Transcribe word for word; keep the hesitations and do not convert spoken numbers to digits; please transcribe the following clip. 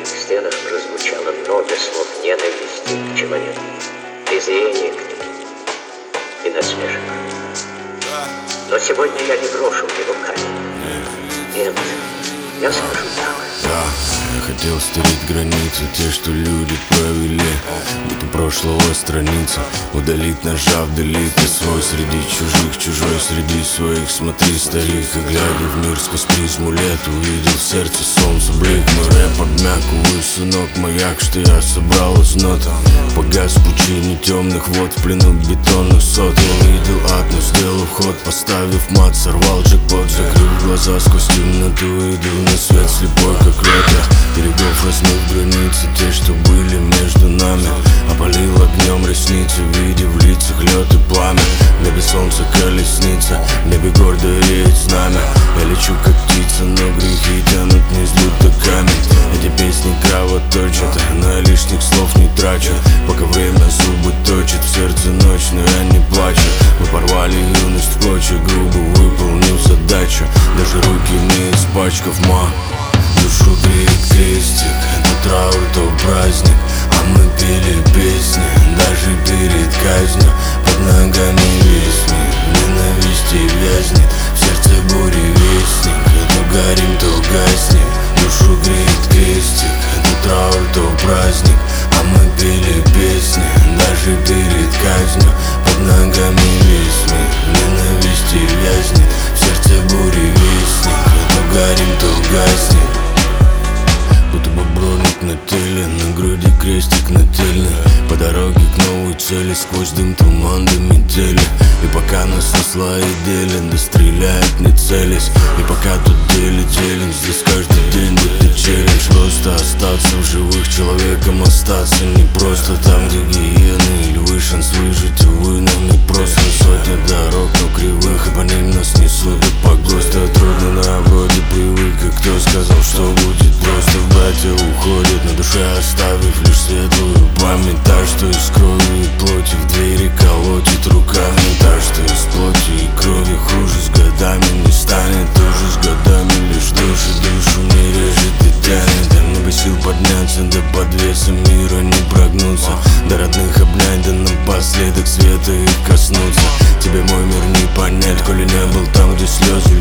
В стенах прозвучало много слов ненависти к человеку, презрения к нему и насмешек. Но сегодня я не брошу его камень. Нет, я скажу так. Да, я хотел стереть границы, те, что люди провели, будто прошлого страница. Удалить, нажав delete, ты свой среди чужих, чужой среди своих. Смотри, старик, и глядя в мир сквозь призму лет, увидел в сердце солнце блик. Мой рэп обмяк, увы, сынок, маяк, что я собрал из нот. Погас в пучине темных вод, в плену бетонных сот. Я видел ад, но сделал ход, поставив мат, сорвал джекпот. Закрыв глаза сквозь темноту, видел на свет слепой, как ветер. Берегов размыв границы, те, что были между нами. Опалил огнем ресницы, видя в лицах лед и пламя. В небе солнце колесница, в небе гордо реет знамя. Я лечу как птица, но грехи тянут вниз, будто камень. Эти песни кровоточат, на лишних слов не трачу. Пока время зубы точит, в сердце ночь, но я не плачу. Мы порвали юность в клочья, грубо выполнив задачу. Даже руки не испачкав, ма. Душу греет крестик, это траур, то праздник. А мы пели песни, даже перед казнью. Под ногами весь мир, ненависти вязнет. В сердце бури вестник, то горим, то гаснем. Душу греет крестик, это траур, то праздник. А мы пели песни, даже перед казнью. Под ногами весь мир, ненависти вязнет. В сердце бури вестник, то горим, то гаснем. Будто бы броник на теле, на груди крестик нательный. По дороге к новой цели, сквозь дым туман до метели. И пока нас на слои делен, да стреляет не целясь. И пока тут делит делим, здесь каждый день будто челлендж. Просто остаться в живых, человеком остаться не просто. Там, где гиены, львы, шанс выжить, увы, нам не просто. Сотни дорог, но кривых, и по ним нас несут до погоста. Трудно на вроде привык, и кто сказал, что будет просто. Братья уходят, на душе оставив лишь светлую память. Та, что из крови и плоти, в двери колотит руками. Та, что из плоти и крови, хуже с годами не станет. Тоже с годами лишь души душу не режет и тянет. Да много сил подняться, да под весом мира не прогнуться. До родных обнять, да напоследок света их коснуться. Тебе мой мир не понять, коли не был там, где слезы